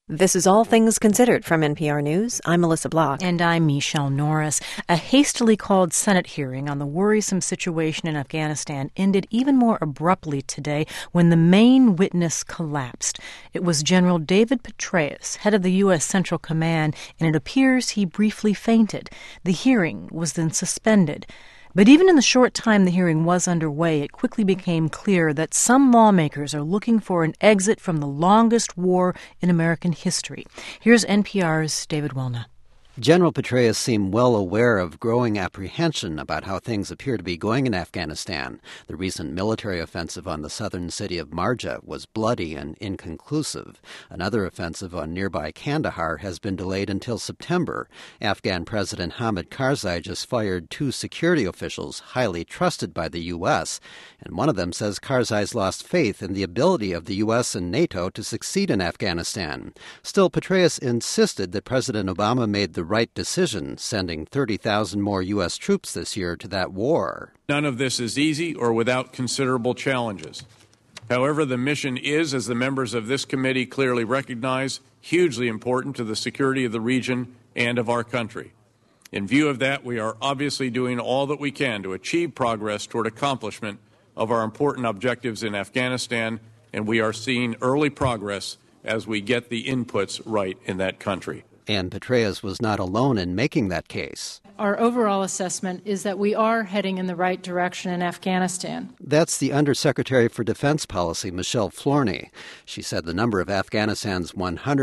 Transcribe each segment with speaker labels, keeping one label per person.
Speaker 1: This is All Things Considered from NPR News. I'm Melissa Block.
Speaker 2: And I'm Michelle Norris. A hastily called Senate hearing on the worrisome situation in Afghanistan ended even more abruptly today when the main witness collapsed. It was General David Petraeus, head of the U.S. Central Command, and it appears he briefly fainted. The hearing was then suspended. But even in the short time the hearing was underway, it quickly became clear that some lawmakers are looking for an exit from the longest war in American history. Here's NPR's David Welna.
Speaker 3: General Petraeus seemed well aware of growing apprehension about how things appear to be going in Afghanistan. The recent military offensive on the southern city of Marja was bloody and inconclusive. Another offensive on nearby Kandahar has been delayed until September. Afghan President Hamid Karzai just fired 2 security officials highly trusted by the U.S., and one of them says Karzai's lost faith in the ability of the U.S. and NATO to succeed in Afghanistan. Still, Petraeus insisted that President Obama made the right decision, sending 30,000 more U.S. troops this year to that war.
Speaker 4: None of this is easy or without considerable challenges. However, the mission is, as the members of this committee clearly recognize, hugely important to the security of the region and of our country. In view of that, we are obviously doing all that we can to achieve progress toward accomplishment of our important objectives in Afghanistan, and we are seeing early progress as we get the inputs right in that country.
Speaker 3: And Petraeus was not alone in making that case.
Speaker 5: Our overall assessment is that we are heading in the right direction in Afghanistan.
Speaker 3: That's the Undersecretary for Defense Policy, Michelle Flournoy. She said the number of Afghanistan's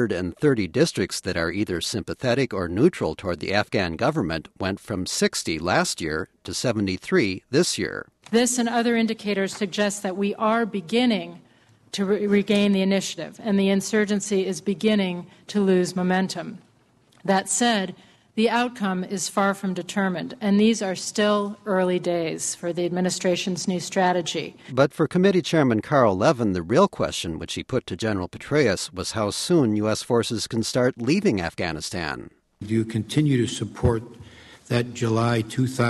Speaker 3: 130 districts that are either sympathetic or neutral toward the Afghan government went from 60 last year to 73 this year.
Speaker 5: This and other indicators suggest that we are beginning to regain the initiative, and the insurgency is beginning to lose momentum. That said, the outcome is far from determined, and these are still early days for the administration's new strategy.
Speaker 3: But for Committee Chairman Carl Levin, the real question which he put to General Petraeus was how soon U.S. forces can start leaving Afghanistan.
Speaker 6: Do you continue to support that July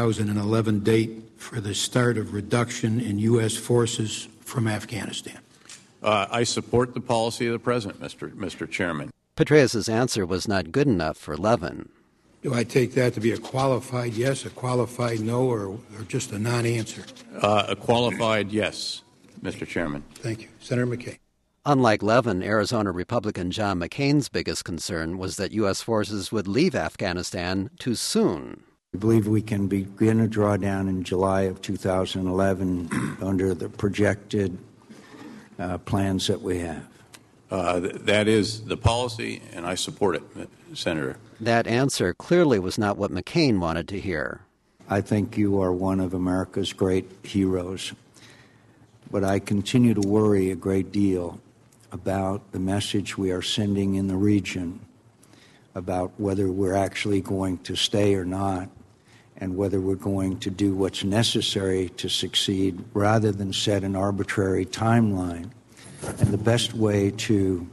Speaker 6: 2011 date for the start of reduction in U.S. forces from Afghanistan?
Speaker 4: I support the policy of the President, Mr. Chairman.
Speaker 3: Petraeus' answer was not good enough for Levin.
Speaker 6: Do I take that to be a qualified yes, a qualified no, or just a non-answer?
Speaker 4: A qualified yes, Mr. Chairman.
Speaker 6: Thank you. Senator McCain.
Speaker 3: Unlike Levin, Arizona Republican John McCain's biggest concern was that U.S. forces would leave Afghanistan too soon.
Speaker 7: I believe we can begin a drawdown in July of 2011 under the projected plans that we have.
Speaker 4: That is the policy, and I support it, Senator.
Speaker 3: That answer clearly was not what McCain wanted to hear.
Speaker 7: I think you are one of America's great heroes, but I continue to worry a great deal about the message we are sending in the region about whether we're actually going to stay or not, and whether we're going to do what's necessary to succeed rather than set an arbitrary timeline. And the best way to...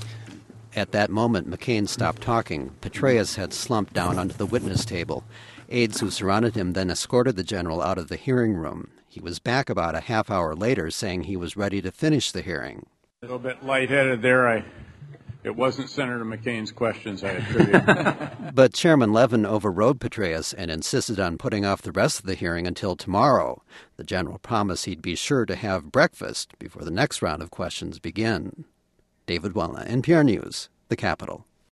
Speaker 3: At that moment, McCain stopped talking. Petraeus had slumped down onto the witness table. Aides who surrounded him then escorted the general out of the hearing room. He was back about a half hour later, saying he was ready to finish the hearing.
Speaker 4: A little bit lightheaded there. It wasn't Senator McCain's questions, I attribute.
Speaker 3: But Chairman Levin overrode Petraeus and insisted on putting off the rest of the hearing until tomorrow. The general promised he'd be sure to have breakfast before the next round of questions begin. David Welna, NPR News, the Capitol.